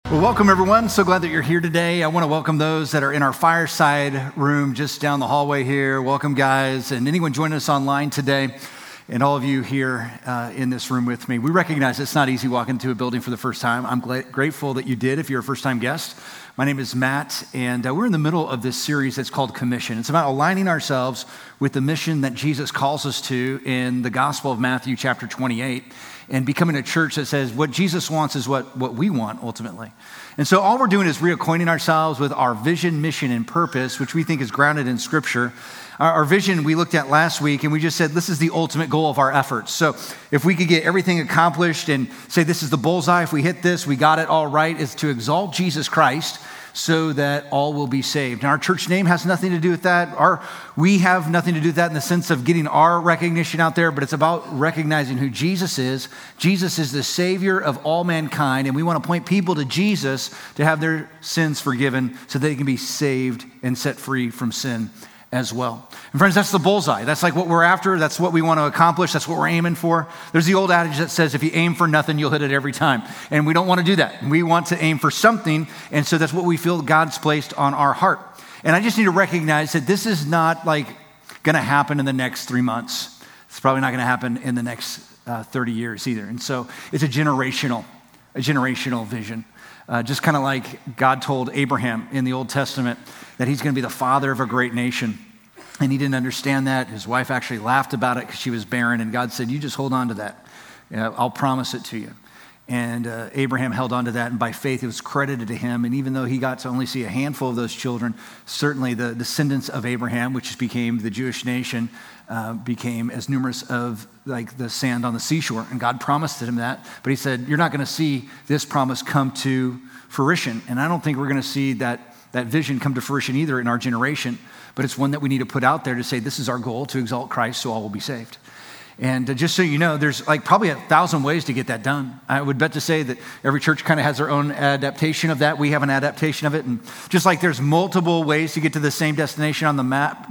Well, welcome everyone. So glad that you're here today. I want to welcome those that are in our fireside room just down the hallway here. Welcome, guys, and anyone joining us online today, and all of you here in this room with me. We recognize it's not easy walking into a building for the first time. I'm grateful that you did if you're a first-time guest. My name is Matt, and we're in the middle of this series that's called Commission. It's about aligning ourselves with the mission that Jesus calls us to in the Gospel of Matthew chapter 28, and becoming a church that says what Jesus wants is what we want ultimately. And so all we're doing is reacquainting ourselves with our vision, mission, and purpose, which we think is grounded in Scripture. Our vision we looked at last week, and we just said this is the ultimate goal of our efforts. So if we could get everything accomplished and say this is the bullseye, if we hit this, we got it all right, is to exalt Jesus Christ so that all will be saved. And our church name has nothing to do with that. We have nothing to do with that in the sense of getting our recognition out there, but it's about recognizing who Jesus is. Jesus is the Savior of all mankind, and we want to point people to Jesus to have their sins forgiven so they can be saved and set free from sin as well. And friends, that's the bullseye. That's like what we're after. That's what we want to accomplish. That's what we're aiming for. There's the old adage that says if you aim for nothing, you'll hit it every time. And we don't want to do that. We want to aim for something. And so that's what we feel God's placed on our heart. And I just need to recognize that this is not like going to happen in the next 3 months. It's probably not going to happen in the next 30 years either. And so it's a generational vision. Just kind of like God told Abraham in the Old Testament that he's going to be the father of a great nation. And he didn't understand that. His wife actually laughed about it because she was barren. And God said, you just hold on to that. I'll promise it to you. And Abraham held on to that. And by faith, it was credited to him. And even though he got to only see a handful of those children, certainly the descendants of Abraham, which became the Jewish nation, became as numerous of like the sand on the seashore. And God promised him that. But he said, you're not going to see this promise come to fruition. And I don't think we're going to see that vision come to fruition either in our generation. But it's one that we need to put out there to say this is our goal, to exalt Christ so all will be saved. And just so you know, there's like probably 1,000 ways to get that done. I would bet to say that every church kind of has their own adaptation of that. We have an adaptation of it. And just like there's multiple ways to get to the same destination on the map,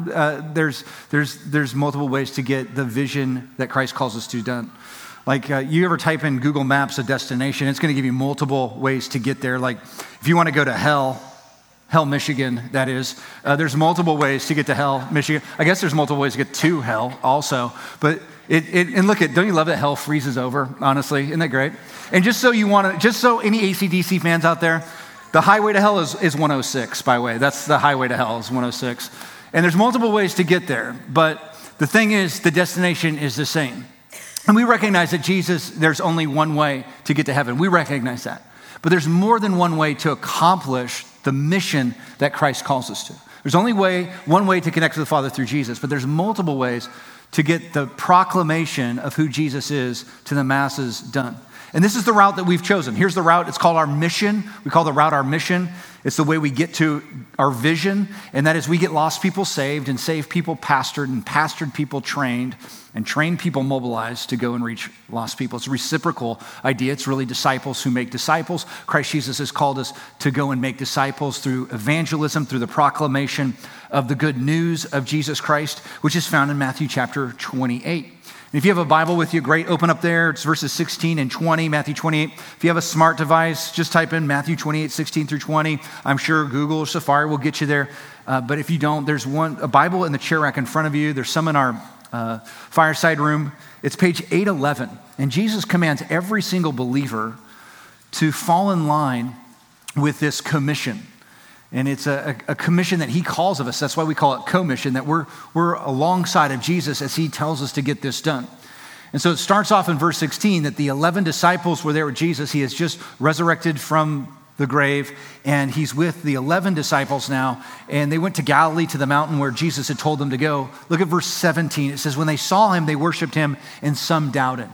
there's multiple ways to get the vision that Christ calls us to done. Like you ever type in Google Maps a destination, it's going to give you multiple ways to get there. Like if you want to go to Hell, Michigan, that is. There's multiple ways to get to Hell, Michigan. I guess there's multiple ways to get to Hell also. But and look don't you love that Hell freezes over, honestly? Isn't that great? And just so any AC/DC fans out there, the highway to Hell is 106, by the way. That's the highway to Hell is 106. And there's multiple ways to get there. But the thing is, the destination is the same. And we recognize that there's only one way to get to heaven. We recognize that. But there's more than one way to accomplish the mission that Christ calls us to. There's only one way to connect to the Father through Jesus, but there's multiple ways to get the proclamation of who Jesus is to the masses done. And this is the route that we've chosen. Here's the route. It's called our mission. We call the route our mission. It's the way we get to our vision, and that is we get lost people saved and saved people pastored and pastored people trained and trained people mobilized to go and reach lost people. It's a reciprocal idea. It's really disciples who make disciples. Christ Jesus has called us to go and make disciples through evangelism, through the proclamation of the good news of Jesus Christ, which is found in Matthew chapter 28. And if you have a Bible with you, great, open up there. It's verses 16 and 20, Matthew 28. If you have a smart device, just type in Matthew 28, 16 through 20. I'm sure Google or Safari will get you there. But if you don't, there's a Bible in the chair rack in front of you. There's some in our fireside room. It's page 811. And Jesus commands every single believer to fall in line with this commission. And it's a commission that he calls of us. That's why we call it commission, that we're alongside of Jesus as he tells us to get this done. And so it starts off in verse 16 that the 11 disciples were there with Jesus. He has just resurrected from the grave, and he's with the 11 disciples now. And they went to Galilee to the mountain where Jesus had told them to go. Look at verse 17. It says, when they saw him, they worshiped him, and some doubted.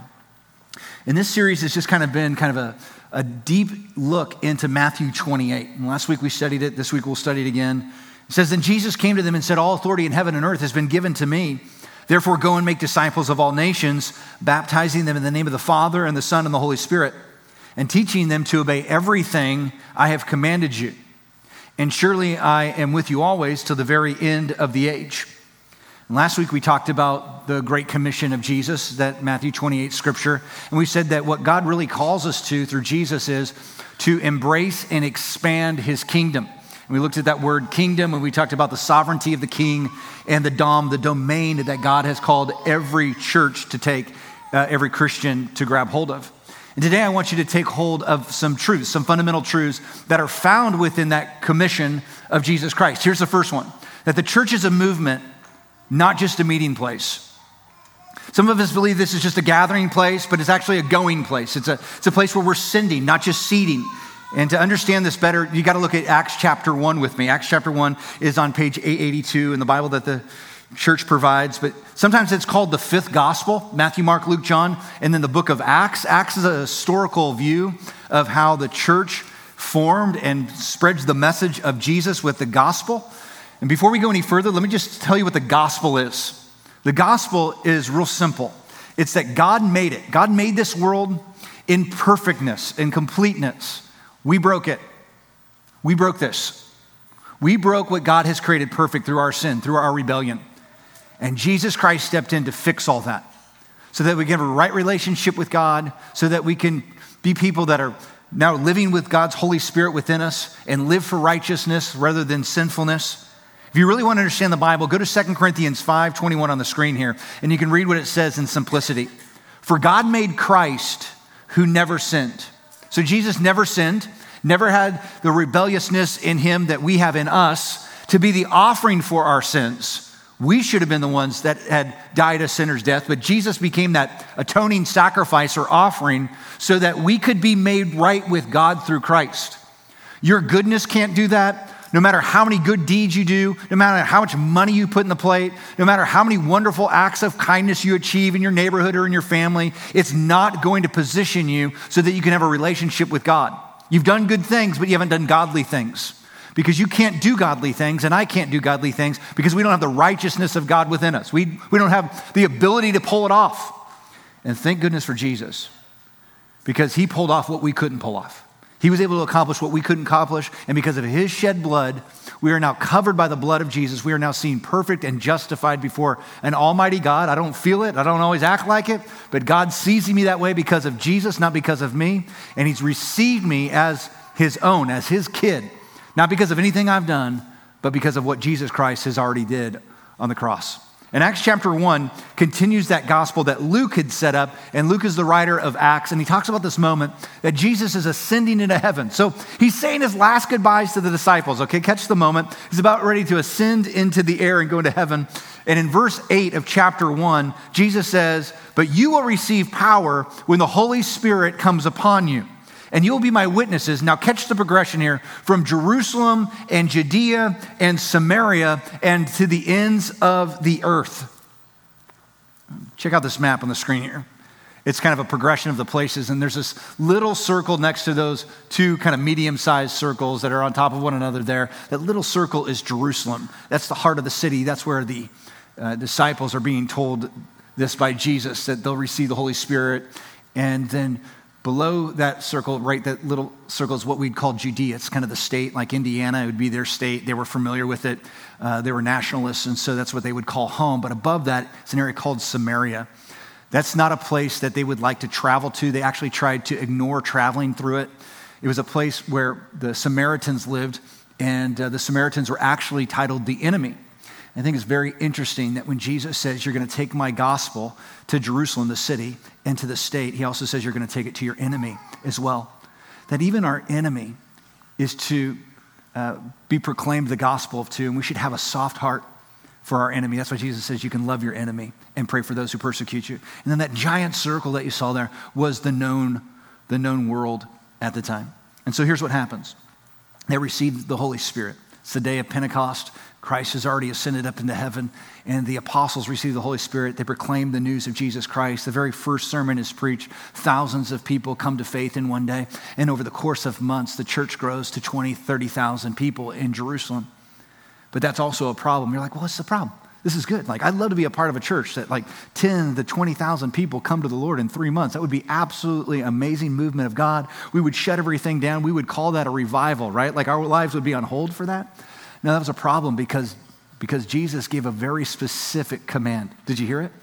And this series has just kind of been a deep look into Matthew 28. And last week we studied it. This week we'll study it again. It says, then Jesus came to them and said, all authority in heaven and earth has been given to me. Therefore go and make disciples of all nations, baptizing them in the name of the Father and the Son and the Holy Spirit, and teaching them to obey everything I have commanded you. And surely I am with you always till the very end of the age. And last week we talked about the Great Commission of Jesus, that Matthew 28 scripture. And we said that what God really calls us to through Jesus is to embrace and expand his kingdom. And we looked at that word kingdom, and we talked about the sovereignty of the king and the domain that God has called every church to take, every Christian to grab hold of. And today I want you to take hold of some truths, some fundamental truths that are found within that commission of Jesus Christ. Here's the first one, that the church is a movement, not just a meeting place. Some of us believe this is just a gathering place, but it's actually a going place. It's a place where we're sending, not just seating. And to understand this better, you got to look at Acts chapter 1 with me. Acts chapter 1 is on page 882 in the Bible that the church provides, but sometimes it's called the fifth gospel: Matthew, Mark, Luke, John, and then the book of Acts. Acts is a historical view of how the church formed and spreads the message of Jesus with the gospel. And before we go any further, let me just tell you what the gospel is. The gospel is real simple. It's that God made it. God made this world in perfectness and completeness. We broke it. We broke this. We broke what God has created perfect through our sin, through our rebellion. And Jesus Christ stepped in to fix all that so that we can have a right relationship with God, so that we can be people that are now living with God's Holy Spirit within us and live for righteousness rather than sinfulness. If you really want to understand the Bible, go to 2 Corinthians 5:21 on the screen here, and you can read what it says in simplicity. For God made Christ who never sinned. So Jesus never sinned, never had the rebelliousness in him that we have in us to be the offering for our sins. We should have been the ones that had died a sinner's death, but Jesus became that atoning sacrifice or offering so that we could be made right with God through Christ. Your goodness can't do that. No matter how many good deeds you do, no matter how much money you put in the plate, no matter how many wonderful acts of kindness you achieve in your neighborhood or in your family, it's not going to position you so that you can have a relationship with God. You've done good things, but you haven't done godly things. Because you can't do godly things, and I can't do godly things because we don't have the righteousness of God within us. We don't have the ability to pull it off. And thank goodness for Jesus, because he pulled off what we couldn't pull off. He was able to accomplish what we couldn't accomplish, and because of his shed blood, we are now covered by the blood of Jesus. We are now seen perfect and justified before an almighty God. I don't feel it. I don't always act like it, but God sees me that way because of Jesus, not because of me, and he's received me as his own, as his kid, not because of anything I've done, but because of what Jesus Christ has already did on the cross. And Acts chapter 1 continues that gospel that Luke had set up, and Luke is the writer of Acts, and he talks about this moment that Jesus is ascending into heaven. So he's saying his last goodbyes to the disciples, okay? Catch the moment. He's about ready to ascend into the air and go into heaven. And in verse 8 of chapter 1, Jesus says, "But you will receive power when the Holy Spirit comes upon you, and you'll be my witnesses." Now catch the progression here, from Jerusalem and Judea and Samaria and to the ends of the earth. Check out this map on the screen here. It's kind of a progression of the places, and there's this little circle next to those two kind of medium-sized circles that are on top of one another there. That little circle is Jerusalem. That's the heart of the city. That's where the disciples are being told this by Jesus, that they'll receive the Holy Spirit. And then below that circle, right, that little circle is what we'd call Judea. It's kind of the state, like Indiana, it would be their state. They were familiar with it. They were nationalists, and so that's what they would call home. But above that, it's an area called Samaria. That's not a place that they would like to travel to. They actually tried to ignore traveling through it. It was a place where the Samaritans lived, and the Samaritans were actually titled the enemy. I think it's very interesting that when Jesus says, you're going to take my gospel to Jerusalem, the city, and to the state, he also says you're going to take it to your enemy as well. That even our enemy is to be proclaimed the gospel to, and we should have a soft heart for our enemy. That's why Jesus says you can love your enemy and pray for those who persecute you. And then that giant circle that you saw there was the known world at the time. And so here's what happens. They received the Holy Spirit. It's the day of Pentecost. Christ has already ascended up into heaven, and the apostles received the Holy Spirit. They proclaim the news of Jesus Christ. The very first sermon is preached. Thousands of people come to faith in one day, and over the course of months, the church grows to 20, 30,000 people in Jerusalem. But that's also a problem. You're like, well, what's the problem? This is good. Like, I'd love to be a part of a church that like 10 to 20,000 people come to the Lord in 3 months. That would be absolutely amazing movement of God. We would shut everything down. We would call that a revival, right? Like our lives would be on hold for that. No, that was a problem because because Jesus gave a very specific command. Did you hear it?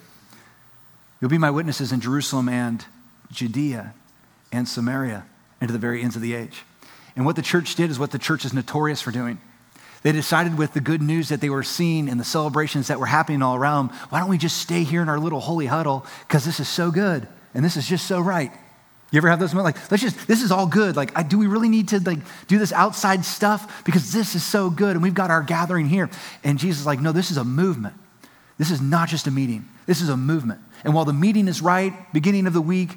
You'll be my witnesses in Jerusalem and Judea and Samaria and to the very ends of the age. And what the church did is what the church is notorious for doing. They decided with the good news that they were seeing and the celebrations that were happening all around, why don't we just stay here in our little holy huddle because this is so good and this is just so right. You ever have those moments like, this is all good. Like, do we really need to do this outside stuff? Because this is so good and we've got our gathering here. And Jesus is like, no, this is a movement. This is not just a meeting. This is a movement. And while the meeting is right, beginning of the week,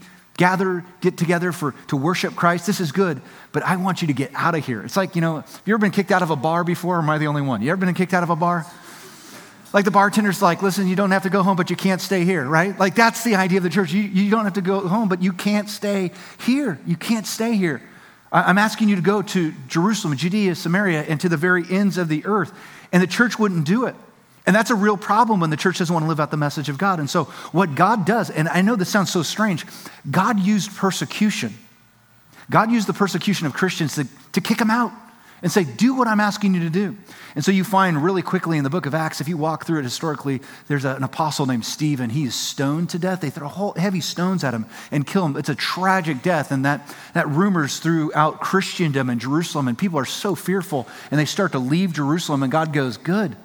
get together to worship Christ, this is good, but I want you to get out of here. It's like, have you ever been kicked out of a bar before, or am I the only one? You ever been kicked out of a bar? Like the bartender's like, listen, you don't have to go home, but you can't stay here, right? Like that's the idea of the church. You don't have to go home, but you can't stay here. You can't stay here. I'm asking you to go to Jerusalem, Judea, Samaria, and to the very ends of the earth. And the church wouldn't do it. And that's a real problem when the church doesn't want to live out the message of God. And so what God does, and I know this sounds so strange, God used persecution. God used the persecution of Christians to kick them out and say, do what I'm asking you to do. And so you find really quickly in the book of Acts, if you walk through it historically, there's an apostle named Stephen. He is stoned to death. They throw heavy stones at him and kill him. It's a tragic death. And that rumors throughout Christendom and Jerusalem, and people are so fearful, and they start to leave Jerusalem, and God goes, good,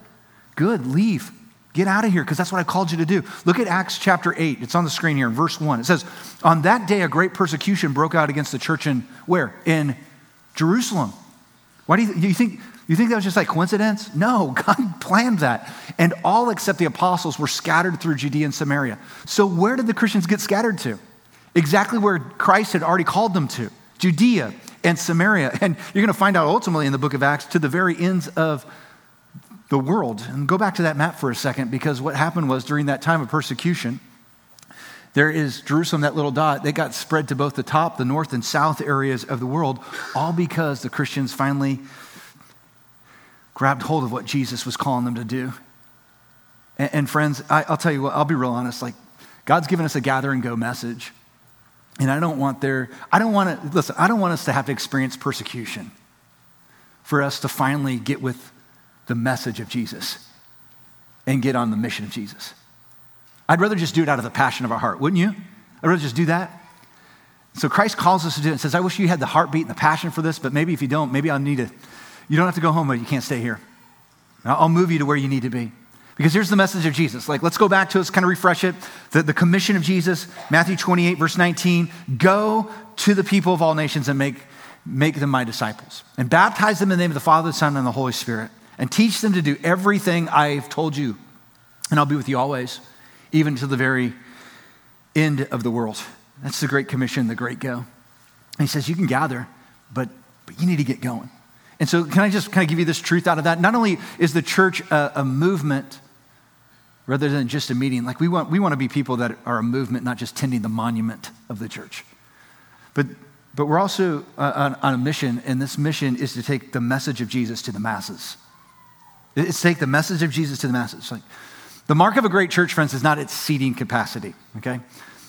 leave. Get out of here, because that's what I called you to do. Look at Acts chapter 8. It's on the screen here in verse 1. It says, on that day, a great persecution broke out against the church in where? In Jerusalem. Why do you think that was just like coincidence? No, God planned that. And all except the apostles were scattered through Judea and Samaria. So where did the Christians get scattered to? Exactly where Christ had already called them to, Judea and Samaria. And you're going to find out ultimately in the book of Acts to the very ends of the world. And go back to that map for a second, because what happened was during that time of persecution, there is Jerusalem, that little dot, they got spread to both the top, the north and south areas of the world, all because the Christians finally grabbed hold of what Jesus was calling them to do. And friends, I'll tell you what, I'll be real honest, like God's given us a gather and go message. And I don't want us to have to experience persecution for us to finally get with the message of Jesus and get on the mission of Jesus. I'd rather just do it out of the passion of our heart, wouldn't you? I'd rather just do that. So Christ calls us to do it and says, I wish you had the heartbeat and the passion for this, but maybe if you don't, maybe you don't have to go home, but you can't stay here. I'll move you to where you need to be. Because here's the message of Jesus. Like, let's go back to it, let's kind of refresh it. The commission of Jesus, Matthew 28, verse 19, go to the people of all nations and make them my disciples and baptize them in the name of the Father, the Son, and the Holy Spirit, and teach them to do everything I've told you. And I'll be with you always, even to the very end of the world. That's the Great Commission, the Great Go. And he says, you can gather, but you need to get going. And so can I just kind of give you this truth out of that? Not only is the church a movement rather than just a meeting, like we want to be people that are a movement, not just tending the monument of the church. But we're also on a mission, and this mission is to take the message of Jesus to the masses. It's to take the message of Jesus to the masses. Like, the mark of a great church, friends, is not its seating capacity, okay?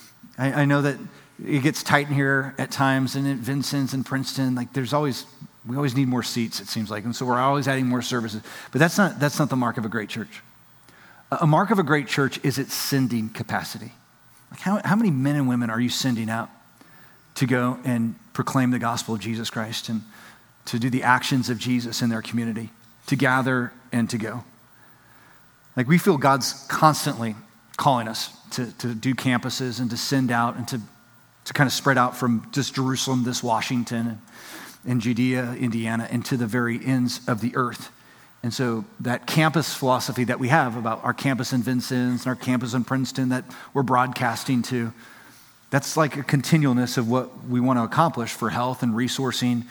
I know that it gets tight in here at times, and at Vincent's and Princeton, like we always need more seats, it seems like, and so we're always adding more services. But that's not the mark of a great church. A mark of a great church is its sending capacity. Like how many men and women are you sending out to go and proclaim the gospel of Jesus Christ and to do the actions of Jesus in their community, to gather and to go? Like, we feel God's constantly calling us to do campuses and to send out and to kind of spread out from just Jerusalem, this Washington, and Judea, Indiana, and to the very ends of the earth. And so that campus philosophy that we have about our campus in Vincennes and our campus in Princeton that we're broadcasting to, that's like a continualness of what we want to accomplish for health and resourcing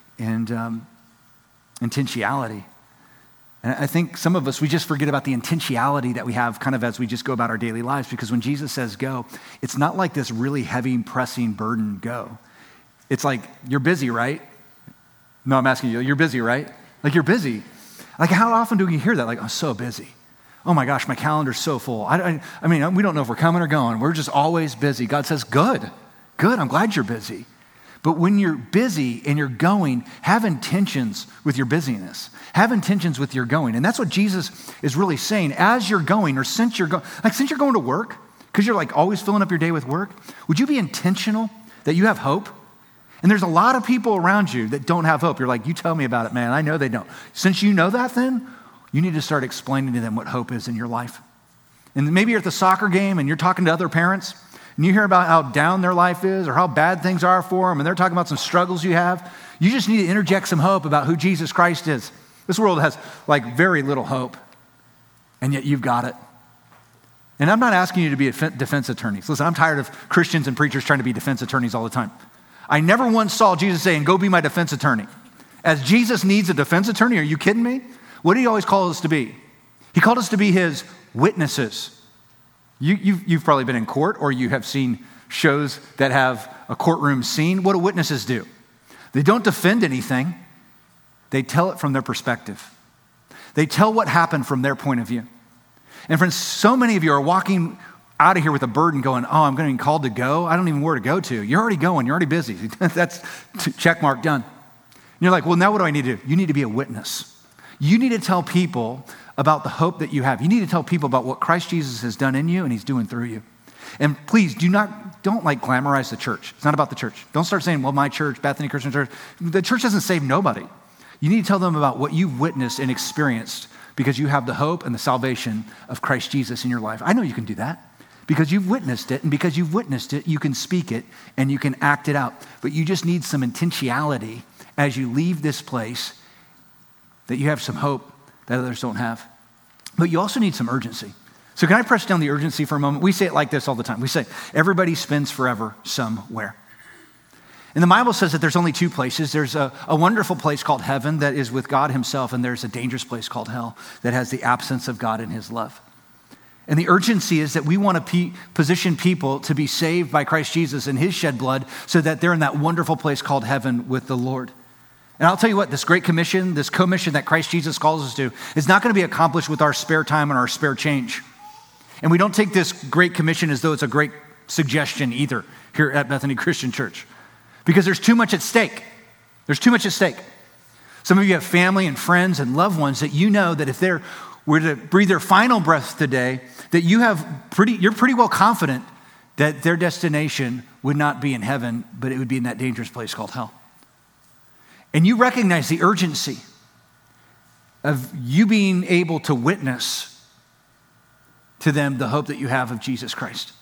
and intentionality. And I think some of us, we just forget about the intentionality that we have kind of as we just go about our daily lives, because when Jesus says go, it's not like this really heavy, pressing burden go. It's like, you're busy, right? No, I'm asking you, you're busy, right? Like, you're busy. Like, how often do we hear that? Like, I'm so busy. Oh my gosh, my calendar's so full. I mean, we don't know if we're coming or going. We're just always busy. God says, good, I'm glad you're busy. But when you're busy and you're going, have intentions with your busyness. Have intentions with your going. And that's what Jesus is really saying. As you're going, or since you're going to work, because you're like always filling up your day with work, would you be intentional that you have hope? And there's a lot of people around you that don't have hope. You're like, you tell me about it, man. I know they don't. Since you know that, then you need to start explaining to them what hope is in your life. And maybe you're at the soccer game and you're talking to other parents and you hear about how down their life is or how bad things are for them, and they're talking about some struggles you have. You just need to interject some hope about who Jesus Christ is. This world has like very little hope, and yet you've got it. And I'm not asking you to be a defense attorneys. Listen, I'm tired of Christians and preachers trying to be defense attorneys all the time. I never once saw Jesus saying, go be my defense attorney. As Jesus needs a defense attorney, are you kidding me? What did he always call us to be? He called us to be his witnesses. You've probably been in court, or you have seen shows that have a courtroom scene. What do witnesses do? They don't defend anything. They tell it from their perspective. They tell what happened from their point of view. And friends, so many of you are walking out of here with a burden going, oh, I'm going to be called to go. I don't even know where to go to. You're already going. You're already busy. That's check mark done. And you're like, well, now what do I need to do? You need to be a witness. You need to tell people about the hope that you have. You need to tell people about what Christ Jesus has done in you and he's doing through you. And please don't like glamorize the church. It's not about the church. Don't start saying, well, my church, Bethany Christian Church. The church doesn't save nobody. You need to tell them about what you've witnessed and experienced because you have the hope and the salvation of Christ Jesus in your life. I know you can do that because you've witnessed it, and because you've witnessed it, you can speak it and you can act it out. But you just need some intentionality as you leave this place, that you have some hope that others don't have. But you also need some urgency. So can I press down the urgency for a moment? We say it like this all the time. We say, everybody spends forever somewhere. And the Bible says that there's only two places. There's a wonderful place called heaven that is with God himself, and there's a dangerous place called hell that has the absence of God and his love. And the urgency is that we want to position people to be saved by Christ Jesus and his shed blood so that they're in that wonderful place called heaven with the Lord. And I'll tell you what, this great commission, this commission that Christ Jesus calls us to, is not going to be accomplished with our spare time and our spare change. And we don't take this great commission as though it's a great suggestion either here at Bethany Christian Church, because there's too much at stake. There's too much at stake. Some of you have family and friends and loved ones that you know that if they were to breathe their final breath today, that you're pretty well confident that their destination would not be in heaven, but it would be in that dangerous place called hell. And you recognize the urgency of you being able to witness to them the hope that you have of Jesus Christ.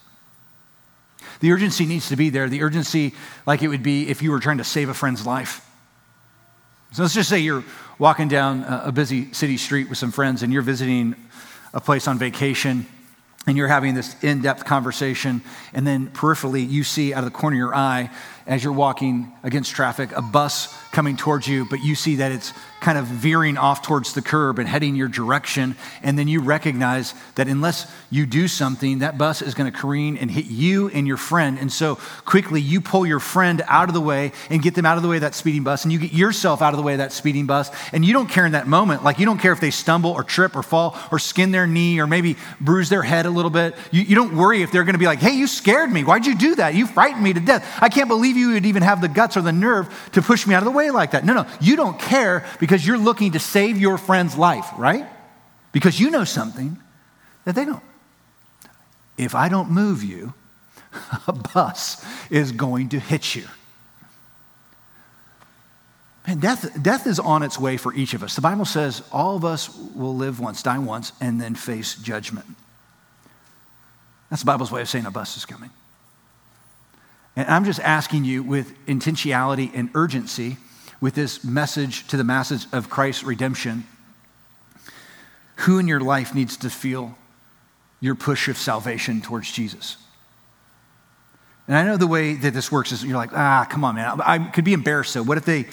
The urgency needs to be there. The urgency like it would be if you were trying to save a friend's life. So let's just say you're walking down a busy city street with some friends and you're visiting a place on vacation and you're having this in-depth conversation, and then peripherally you see out of the corner of your eye as you're walking against traffic a bus coming towards you, but you see that it's kind of veering off towards the curb and heading your direction, and then you recognize that unless you do something, that bus is going to careen and hit you and your friend. And so quickly you pull your friend out of the way and get them out of the way of that speeding bus, and you get yourself out of the way of that speeding bus, and you don't care in that moment. Like, you don't care if they stumble or trip or fall or skin their knee or maybe bruise their head a little bit. You don't worry if they're going to be like, hey, you scared me. Why'd you do that? You frightened me to death. I can't believe you would even have the guts or the nerve to push me out of the way like that. No, you don't care because you're looking to save your friend's life, right? Because you know something that they don't. If I don't move you, a bus is going to hit you. Man, death is on its way for each of us. The Bible says all of us will live once, die once, and then face judgment. That's the Bible's way of saying a bus is coming. And I'm just asking you with intentionality and urgency, with this message to the masses of Christ's redemption, who in your life needs to feel your push of salvation towards Jesus? And I know the way that this works is you're like, come on, man. I could be embarrassed. So what if they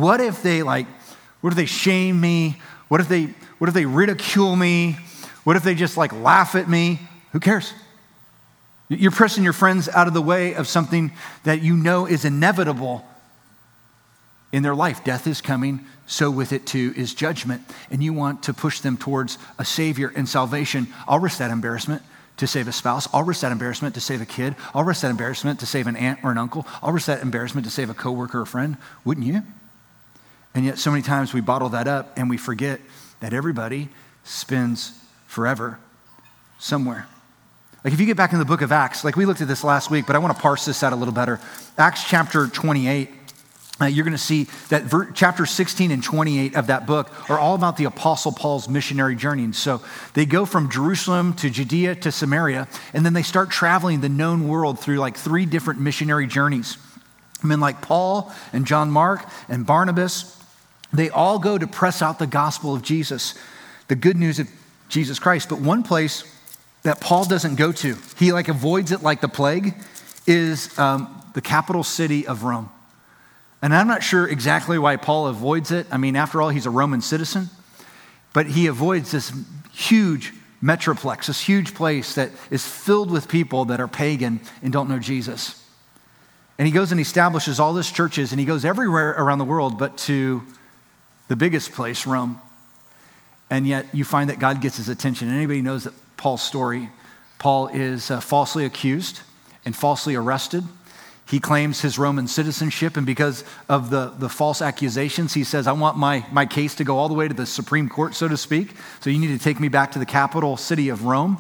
shame me? What if they ridicule me? What if they just like laugh at me? Who cares? You're pressing your friends out of the way of something that you know is inevitable in their life. Death is coming, so with it too is judgment. And you want to push them towards a Savior and salvation. I'll risk that embarrassment to save a spouse. I'll risk that embarrassment to save a kid. I'll risk that embarrassment to save an aunt or an uncle. I'll risk that embarrassment to save a coworker or friend. Wouldn't you? And yet so many times we bottle that up and we forget that everybody spends forever somewhere. Like if you get back in the book of Acts, like we looked at this last week, but I want to parse this out a little better. Acts chapter 28, you're going to see that chapter 16 and 28 of that book are all about the Apostle Paul's missionary journey. And so they go from Jerusalem to Judea to Samaria, and then they start traveling the known world through like 3 different missionary journeys. Men like Paul and John Mark and Barnabas, they all go to press out the gospel of Jesus, the good news of Jesus Christ. But one place that Paul doesn't go to, he like avoids it like the plague, is the capital city of Rome. And I'm not sure exactly why Paul avoids it. I mean, after all, he's a Roman citizen. But he avoids this huge metroplex, this huge place that is filled with people that are pagan and don't know Jesus. And he goes and establishes all these churches, and he goes everywhere around the world but to the biggest place, Rome. And yet you find that God gets his attention. And anybody knows that Paul's story, Paul is falsely accused and falsely arrested. He claims his Roman citizenship, and because of the false accusations, he says, I want my case to go all the way to the Supreme Court, so to speak. So you need to take me back to the capital city of Rome.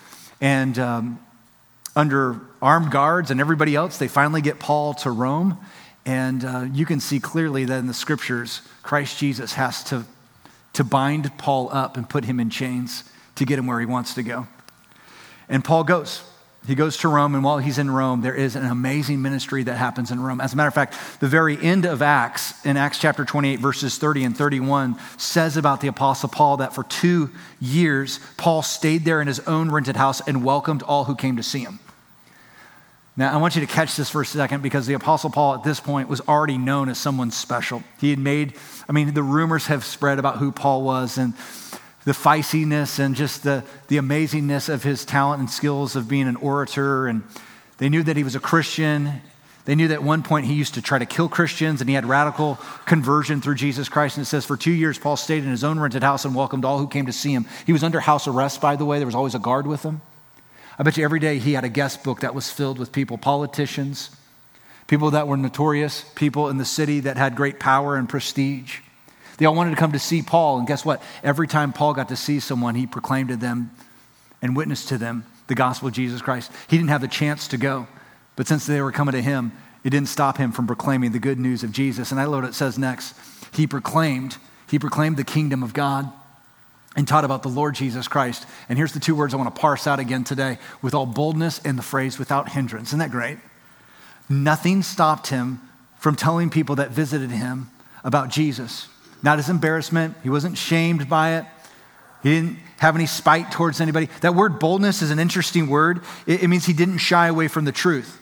And under armed guards and everybody else, they finally get Paul to Rome. And you can see clearly that in the scriptures, Christ Jesus has to bind Paul up and put him in chains to get him where he wants to go. And Paul goes. He goes to Rome, and while he's in Rome, there is an amazing ministry that happens in Rome. As a matter of fact, the very end of Acts, in Acts chapter 28, verses 30 and 31, says about the Apostle Paul that for 2 years, Paul stayed there in his own rented house and welcomed all who came to see him. Now, I want you to catch this for a second, because the Apostle Paul at this point was already known as someone special. He had the rumors have spread about who Paul was, and the feistiness and just the amazingness of his talent and skills of being an orator. And they knew that he was a Christian. They knew that at one point he used to try to kill Christians, and he had radical conversion through Jesus Christ. And it says for 2 years, Paul stayed in his own rented house and welcomed all who came to see him. He was under house arrest, by the way. There was always a guard with him. I bet you every day he had a guest book that was filled with people, politicians, people that were notorious, people in the city that had great power and prestige. They all wanted to come to see Paul, and guess what? Every time Paul got to see someone, he proclaimed to them and witnessed to them the gospel of Jesus Christ. He didn't have the chance to go, but since they were coming to him, it didn't stop him from proclaiming the good news of Jesus. And I love what it says next. He proclaimed the kingdom of God and taught about the Lord Jesus Christ. And here's the 2 words I want to parse out again today: with all boldness, and the phrase without hindrance. Isn't that great? Nothing stopped him from telling people that visited him about Jesus. Not his embarrassment. He wasn't shamed by it. He didn't have any spite towards anybody. That word boldness is an interesting word. It means he didn't shy away from the truth.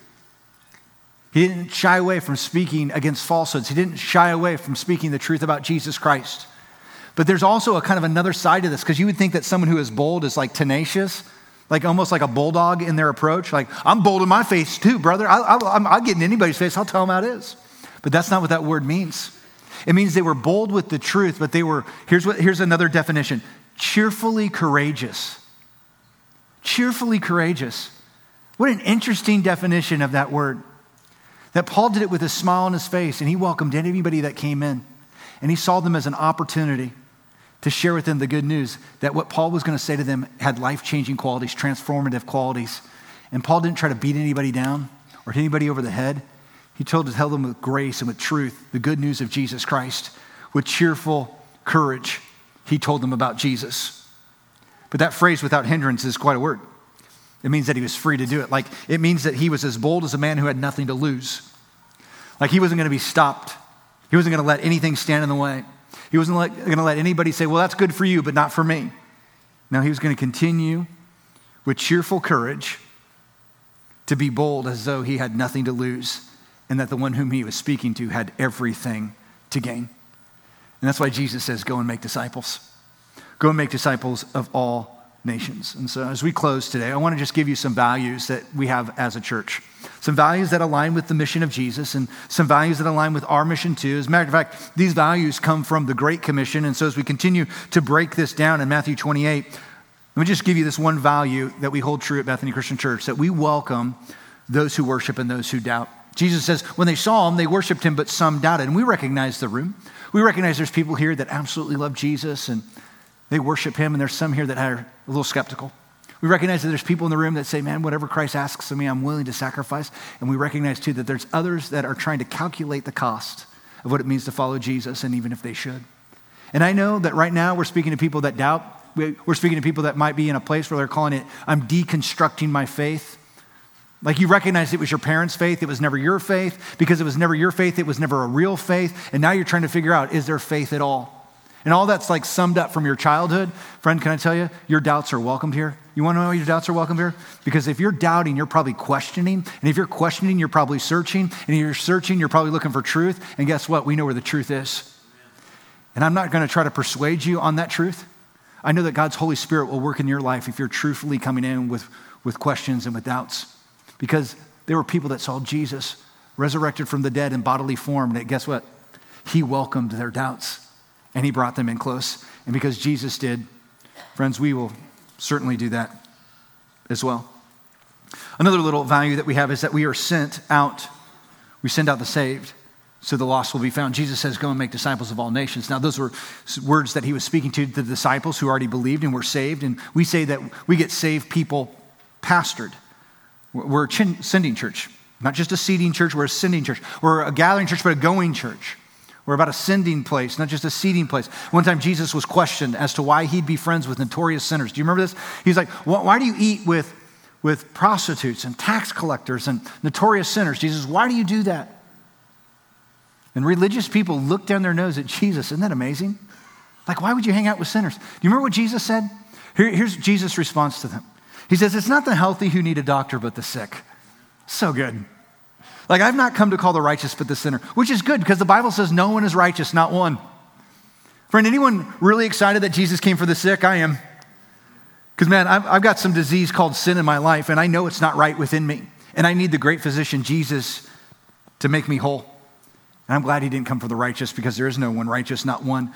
He didn't shy away from speaking against falsehoods. He didn't shy away from speaking the truth about Jesus Christ. But there's also a kind of another side to this, because you would think that someone who is bold is like tenacious, like almost like a bulldog in their approach. Like, I'm bold in my face too, brother. I'll get in anybody's face. I'll tell them how it is. But that's not what that word means. It means they were bold with the truth, but they were, here's another definition: cheerfully courageous. Cheerfully courageous. What an interesting definition of that word. That Paul did it with a smile on his face, and he welcomed anybody that came in. And he saw them as an opportunity to share with them the good news, that what Paul was going to say to them had life-changing qualities, transformative qualities. And Paul didn't try to beat anybody down or hit anybody over the head. He told to tell them with grace and with truth the good news of Jesus Christ. With cheerful courage, he told them about Jesus. But that phrase, without hindrance, is quite a word. It means that he was free to do it. Like, it means that he was as bold as a man who had nothing to lose. Like, he wasn't going to be stopped. He wasn't going to let anything stand in the way. He wasn't going to let anybody say, well, that's good for you, but not for me. No, he was going to continue with cheerful courage to be bold as though he had nothing to lose, and that the one whom he was speaking to had everything to gain. And that's why Jesus says, go and make disciples. Go and make disciples of all nations. And so as we close today, I want to just give you some values that we have as a church. Some values that align with the mission of Jesus, and some values that align with our mission too. As a matter of fact, these values come from the Great Commission. And so as we continue to break this down in Matthew 28, Let me just give you this one value that we hold true at Bethany Christian Church, that we welcome those who worship and those who doubt. Jesus says when they saw him, they worshiped him, but some doubted. And we recognize the room. We recognize there's people here that absolutely love Jesus and they worship him, and there's some here that are a little skeptical. We recognize that there's people in the room that say, man, whatever Christ asks of me, I'm willing to sacrifice. And we recognize too that there's others that are trying to calculate the cost of what it means to follow Jesus, and even if they should. And I know that right now we're speaking to people that doubt. We're speaking to people that might be in a place where they're calling it, I'm deconstructing my faith. Like you recognize it was your parents' faith, it was never your faith. Because it was never your faith, it was never a real faith. And now you're trying to figure out, is there faith at all? And all that's like summed up from your childhood. Friend, can I tell you, your doubts are welcomed here. You want to know why your doubts are welcomed here? Because if you're doubting, you're probably questioning. And if you're questioning, you're probably searching. And if you're searching, you're probably looking for truth. And guess what? We know where the truth is. And I'm not going to try to persuade you on that truth. I know that God's Holy Spirit will work in your life if you're truthfully coming in with questions and with doubts. Because there were people that saw Jesus resurrected from the dead in bodily form. And guess what? He welcomed their doubts. And he brought them in close. And because Jesus did, friends, we will certainly do that as well. Another little value that we have is that we are sent out. We send out the saved, so the lost will be found. Jesus says, go and make disciples of all nations. Now, those were words that he was speaking to the disciples who already believed and were saved. And we say that we get saved people pastored. We're a sending church, not just a seating church. We're a sending church. We're a gathering church, but a going church. We're about a sending place, not just a seating place. One time Jesus was questioned as to why he'd be friends with notorious sinners. Do you remember this? He's like, why do you eat with prostitutes and tax collectors and notorious sinners? Jesus, why do you do that? And religious people looked down their nose at Jesus. Isn't that amazing? Like, why would you hang out with sinners? Do you remember what Jesus said? Here's Jesus' response to them. He says, it's not the healthy who need a doctor, but the sick. So good. Like, I've not come to call the righteous, but the sinner, which is good because the Bible says no one is righteous, not one. Friend, anyone really excited that Jesus came for the sick? I am. Because, man, I've got some disease called sin in my life, and I know it's not right within me. And I need the great physician, Jesus, to make me whole. And I'm glad he didn't come for the righteous because there is no one righteous, not one.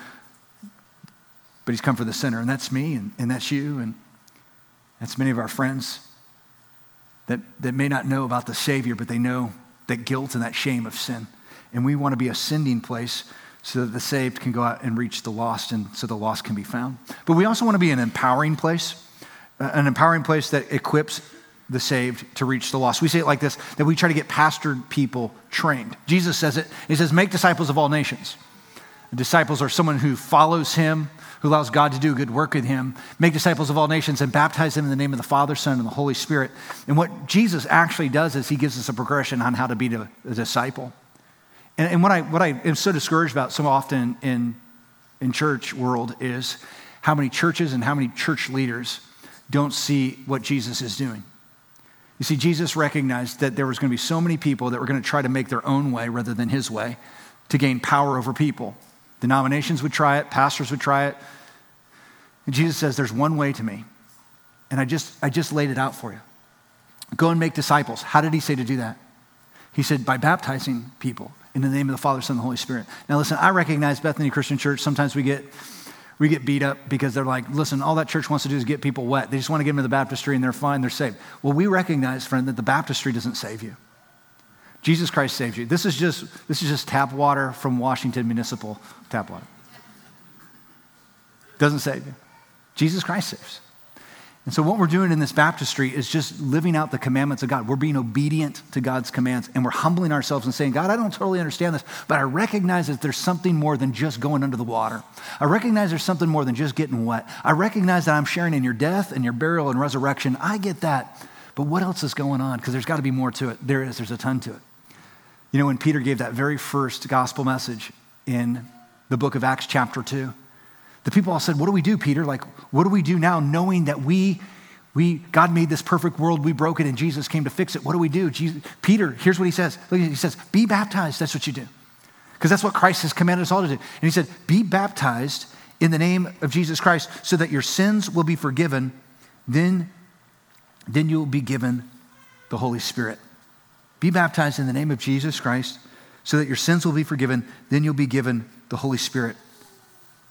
But he's come for the sinner, and that's me, and that's you, and that's many of our friends that may not know about the Savior, but they know that guilt and that shame of sin. And we want to be a sending place so that the saved can go out and reach the lost, and so the lost can be found. But we also want to be an empowering place that equips the saved to reach the lost. We say it like this, that we try to get pastored people trained. Jesus says it. He says, make disciples of all nations. Disciples are someone who follows him, who allows God to do good work in him. Make disciples of all nations and baptize them in the name of the Father, Son, and the Holy Spirit. And what Jesus actually does is he gives us a progression on how to be a disciple. And what I am so discouraged about so often in church world is how many churches and how many church leaders don't see what Jesus is doing. You see, Jesus recognized that there was going to be so many people that were going to try to make their own way rather than his way to gain power over people. Denominations would try it, pastors would try it. And Jesus says, there's one way to me. And I just laid it out for you. Go and make disciples. How did he say to do that? He said, by baptizing people in the name of the Father, Son, and the Holy Spirit. Now listen, I recognize Bethany Christian Church, sometimes we get beat up because they're like, listen, all that church wants to do is get people wet. They just want to get them to the baptistry and they're fine, they're saved. Well, we recognize, friend, that the baptistry doesn't save you. Jesus Christ saves you. This is just tap water from Washington Municipal tap water. Doesn't save you. Jesus Christ saves. And so what we're doing in this baptistry is just living out the commandments of God. We're being obedient to God's commands, and we're humbling ourselves and saying, God, I don't totally understand this, but I recognize that there's something more than just going under the water. I recognize there's something more than just getting wet. I recognize that I'm sharing in your death and your burial and resurrection. I get that. But what else is going on? Because there's got to be more to it. There is. There's a ton to it. You know, when Peter gave that very first gospel message in the book of Acts chapter 2, the people all said, what do we do, Peter? Like, what do we do now knowing that God made this perfect world, we broke it, and Jesus came to fix it? What do we do? Peter, here's what he says. Look, he says, be baptized. That's what you do. Because that's what Christ has commanded us all to do. And he said, be baptized in the name of Jesus Christ so that your sins will be forgiven. Then you'll be given the Holy Spirit. Be baptized in the name of Jesus Christ so that your sins will be forgiven. Then you'll be given the Holy Spirit.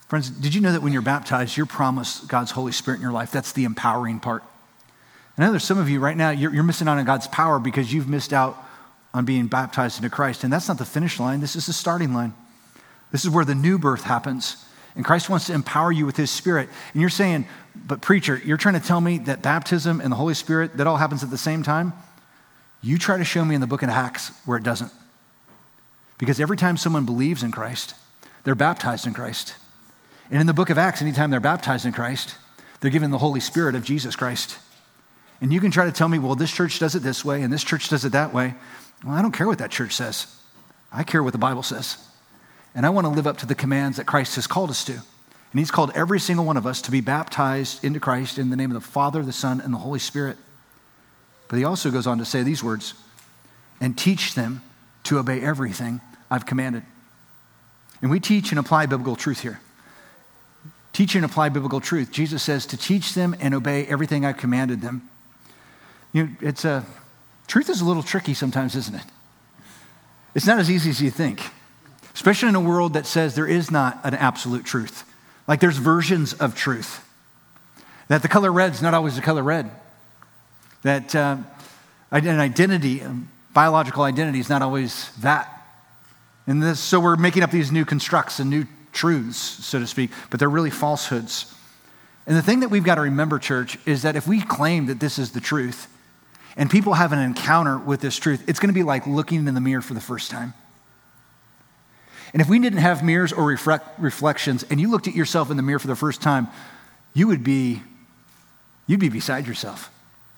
Friends, did you know that when you're baptized, you're promised God's Holy Spirit in your life? That's the empowering part. I know there's some of you right now, you're missing out on God's power because you've missed out on being baptized into Christ. And that's not the finish line. This is the starting line. This is where the new birth happens. And Christ wants to empower you with his Spirit. And you're saying, but preacher, you're trying to tell me that baptism and the Holy Spirit, that all happens at the same time? You try to show me in the book of Acts where it doesn't. Because every time someone believes in Christ, they're baptized in Christ. And in the book of Acts, anytime they're baptized in Christ, they're given the Holy Spirit of Jesus Christ. And you can try to tell me, well, this church does it this way and this church does it that way. Well, I don't care what that church says. I care what the Bible says. And I want to live up to the commands that Christ has called us to. And he's called every single one of us to be baptized into Christ in the name of the Father, the Son, and the Holy Spirit. But he also goes on to say these words, and teach them to obey everything I've commanded. And we teach and apply biblical truth here. Teach and apply biblical truth. Jesus says to teach them and obey everything I've commanded them. You know, truth is a little tricky sometimes, isn't it? It's not as easy as you think, especially in a world that says there is not an absolute truth. Like there's versions of truth. That the color red's not always the color red. That an identity, biological identity is not always that. And so we're making up these new constructs and new truths, so to speak, but they're really falsehoods. And the thing that we've got to remember, church, is that if we claim that this is the truth and people have an encounter with this truth, it's going to be like looking in the mirror for the first time. And if we didn't have mirrors or reflections and you looked at yourself in the mirror for the first time, you'd be beside yourself.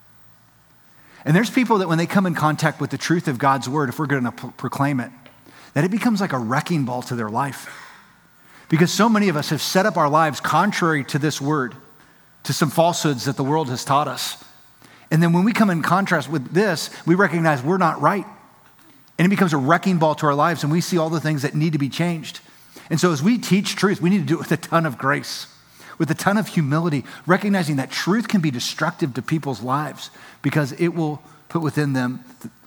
And there's people that when they come in contact with the truth of God's word, if we're going to proclaim it, that it becomes like a wrecking ball to their life. Because so many of us have set up our lives contrary to this word, to some falsehoods that the world has taught us. And then when we come in contrast with this, we recognize we're not right. And it becomes a wrecking ball to our lives, and we see all the things that need to be changed. And so as we teach truth, we need to do it with a ton of grace, with a ton of humility, recognizing that truth can be destructive to people's lives because it will put within them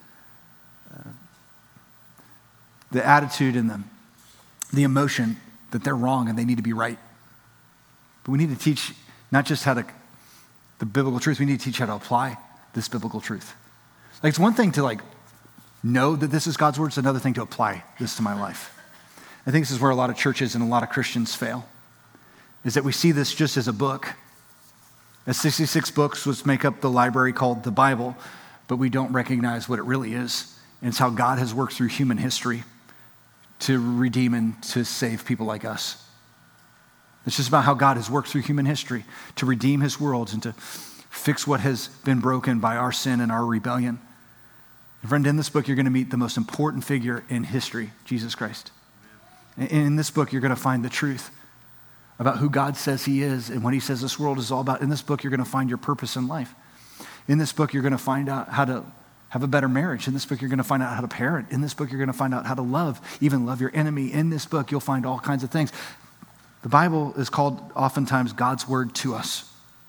the attitude and the emotion that they're wrong and they need to be right. But we need to teach not just the biblical truth, we need to teach how to apply this biblical truth. Like it's one thing to know that this is God's word, it's another thing to apply this to my life. I think this is where a lot of churches and a lot of Christians fail, is that we see this just as a book. As 66 books which make up the library called the Bible, but we don't recognize what it really is. And it's how God has worked through human history to redeem and to save people like us. It's just about how God has worked through human history to redeem his world and to fix what has been broken by our sin and our rebellion. And friend, in this book, you're going to meet the most important figure in history, Jesus Christ. And in this book, you're going to find the truth about who God says he is and what he says this world is all about. In this book, you're going to find your purpose in life. In this book, you're going to find out how to have a better marriage. In this book, you're going to find out how to parent. In this book, you're going to find out how to love, even love your enemy. In this book, you'll find all kinds of things. The Bible is called oftentimes God's word to us.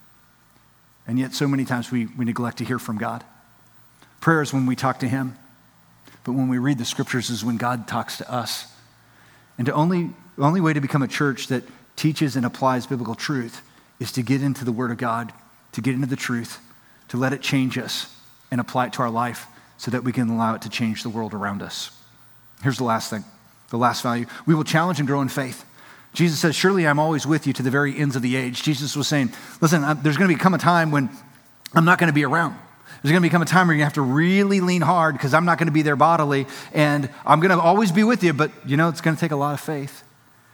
And yet so many times we neglect to hear from God. Prayer is when we talk to him. But when we read the scriptures is when God talks to us. And the only way to become a church that teaches and applies biblical truth is to get into the word of God, to get into the truth, to let it change us and apply it to our life so that we can allow it to change the world around us. Here's the last thing, the last value. We will challenge and grow in faith. Jesus says, surely I'm always with you to the very ends of the age. Jesus was saying, listen, there's going to become a time when I'm not going to be around. There's going to become a time where you're going to have to really lean hard because I'm not going to be there bodily, and I'm going to always be with you, but it's going to take a lot of faith.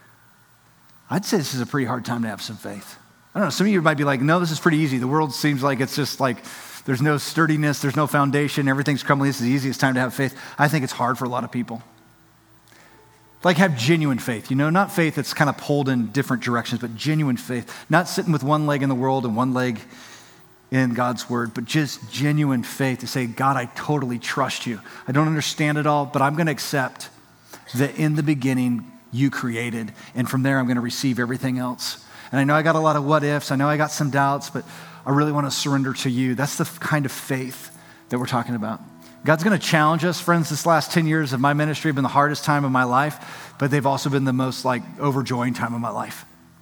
I'd say this is a pretty hard time to have some faith. I don't know, some of you might be like, no, this is pretty easy. The world seems like it's just like there's no sturdiness, there's no foundation, everything's crumbling. This is the easiest time to have faith. I think it's hard for a lot of people. Like have genuine faith, not faith that's kind of pulled in different directions, but genuine faith. Not sitting with one leg in the world and one leg in God's word, but just genuine faith to say, God, I totally trust you. I don't understand it all, but I'm going to accept that in the beginning you created, and from there I'm going to receive everything else. And I know I got a lot of what ifs, I know I got some doubts, but I really want to surrender to you. That's the kind of faith that we're talking about. God's going to challenge us. Friends, this last 10 years of my ministry have been the hardest time of my life, but they've also been the most overjoying time of my life.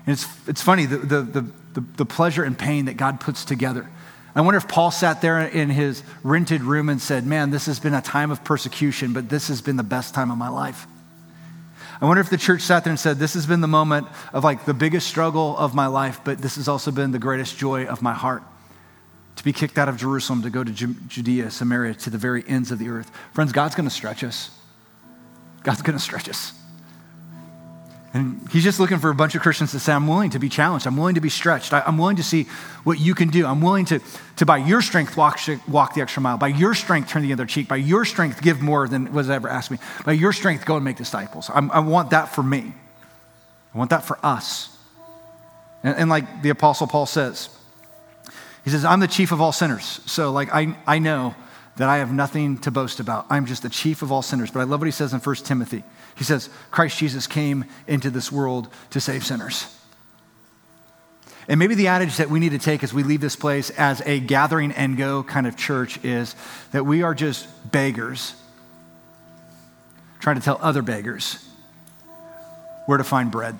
And it's funny, the pleasure and pain that God puts together. I wonder if Paul sat there in his rented room and said, man, this has been a time of persecution, but this has been the best time of my life. I wonder if the church sat there and said, this has been the moment of like the biggest struggle of my life, but this has also been the greatest joy of my heart. To be kicked out of Jerusalem, to go to Judea, Samaria, to the very ends of the earth. Friends, God's going to stretch us. God's going to stretch us. And he's just looking for a bunch of Christians to say, I'm willing to be challenged. I'm willing to be stretched. I'm willing to see what you can do. I'm willing to by your strength, walk the extra mile. By your strength, turn the other cheek. By your strength, give more than was ever asked me. By your strength, go and make disciples. I want that for me. I want that for us. And like the Apostle Paul says, he says, I'm the chief of all sinners. So like I know that I have nothing to boast about. I'm just the chief of all sinners. But I love what he says in 1 Timothy. He says, Christ Jesus came into this world to save sinners. And maybe the adage that we need to take as we leave this place as a gathering and go kind of church is that we are just beggars trying to tell other beggars where to find bread.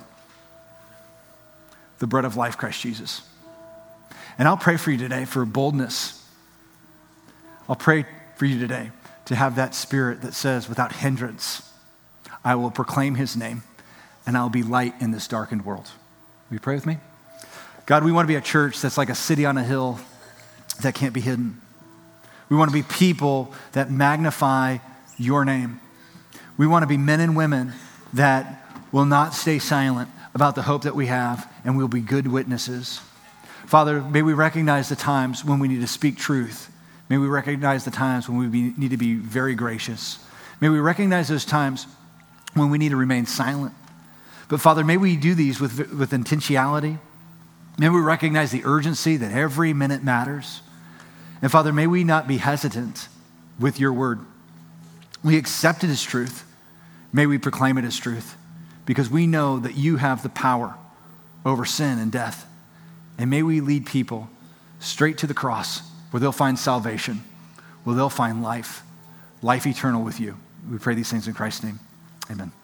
The bread of life, Christ Jesus. And I'll pray for you today for boldness. I'll pray for you today to have that spirit that says, without hindrance, I will proclaim his name and I'll be light in this darkened world. Will you pray with me? God, we want to be a church that's like a city on a hill that can't be hidden. We want to be people that magnify your name. We want to be men and women that will not stay silent about the hope that we have, and we'll be good witnesses. Father, may we recognize the times when we need to speak truth. May we recognize the times when we need to be very gracious. May we recognize those times when we need to remain silent. But Father, may we do these with intentionality. May we recognize the urgency that every minute matters. And Father, may we not be hesitant with your word. We accept it as truth. May we proclaim it as truth, because we know that you have the power over sin and death. And may we lead people straight to the cross where they'll find salvation, where they'll find life eternal with you. We pray these things in Christ's name. Amen.